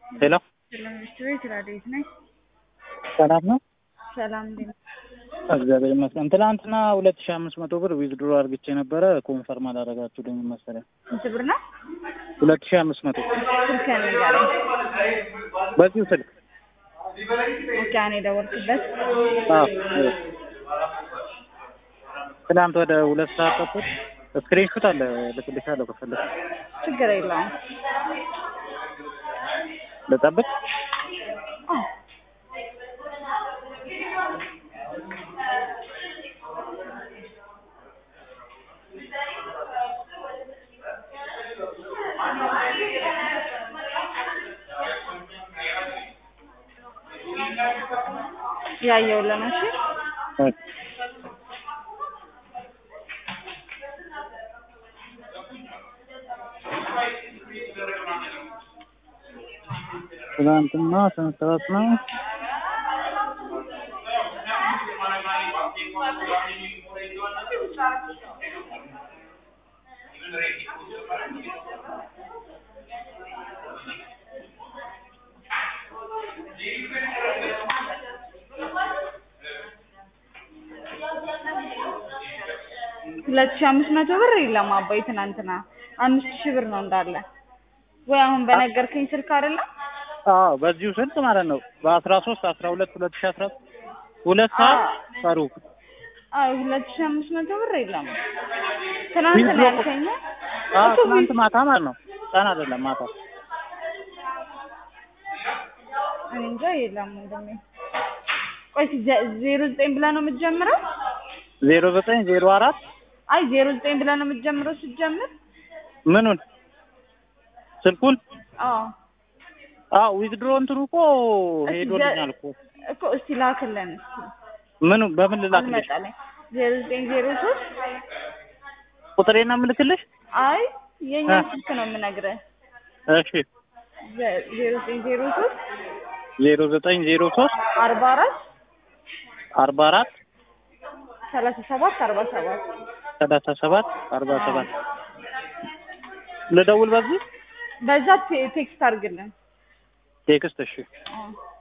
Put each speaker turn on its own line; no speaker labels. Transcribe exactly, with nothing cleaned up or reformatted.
ሄሎ
ሰላም ሚስትር ትራዴት ነኝ።
ሰላም ነው።
ሰላም ነኝ።
እግዚአብሔር ይመስገን። ትናንትና ሁለት ሺህ አምስት መቶ ብር ዊዝድሮ አድርግቼ ነበረ ኮንፈርም አላደረጋችሁልኝም መሰለኝ።
ስንት ብር ነው?
ሁለት ሺህ አምስት መቶ
ስልክ ያነጋረው
በዚሁ ስልክ
ኦኬ። እኔ ደወልኩበት።
አዎ ትናንት ወደ ሁለት ሰዓት ተኩል ስክሪንሾት አለ ልክልሻለሁ ከፈለግሽ።
ችግር የለውም።
ልጠብቅ?
አዎ ያየውልህ ነው። እሺ
ትናንትና ስንት ሰዓት ነው?
ሁለት ሺህ አምስት መቶ ብር የለም አባይ። ትናንትና አምስት ሺህ ብር ነው እንዳለ። ወይ አሁን በነገርከኝ ስልክ አይደለም?
አዎ በዚሁ ስልክ ማለት ነው። በአስራ ሶስት አስራ ሁለት ሁለት ሺህ አስራ ሁለት ሰዓት ቀሩ።
አዎ ሁለት ሺህ አምስት መቶ ብር የለም ትናንት ነው ያልከኝ?
አዎ ትናንት ማታ ማለት ነው። ቀን አይደለም ማታ።
እኔ እንጃ የለም እንደኔ። ቆይ ዜሮ ዘጠኝ ብለህ ነው የምትጀምረው?
ዜሮ ዘጠኝ ዜሮ አራት
አይ ዜሮ ዘጠኝ ብለህ ነው የምትጀምረው ስትጀምር?
ምኑን? ስልኩን?
አዎ
አዎ ዊዝድሮ እንትኑ እኮ ሄዶልኛል እኮ
እኮ። እስቲ ላክልን እስቲ።
ምኑ በምን ልላክልሽ?
አልመጣልኝ። ዜሮ ዘጠኝ ዜሮ ሶስት
ቁጥሬና ምልክልሽ?
አይ የኛ ስልክ ነው የምነግርህ።
እሺ
ዜሮ ዘጠኝ ዜሮ ሶስት
ዜሮ ዘጠኝ ዜሮ ሶስት
አርባ አራት
አርባ አራት
ሰላሳ ሰባት አርባ ሰባት
ሰላሳ ሰባት አርባ ሰባት ልደውል በዚህ?
በዛ ቴክስት አድርግልን።
ቴክስት እሺ።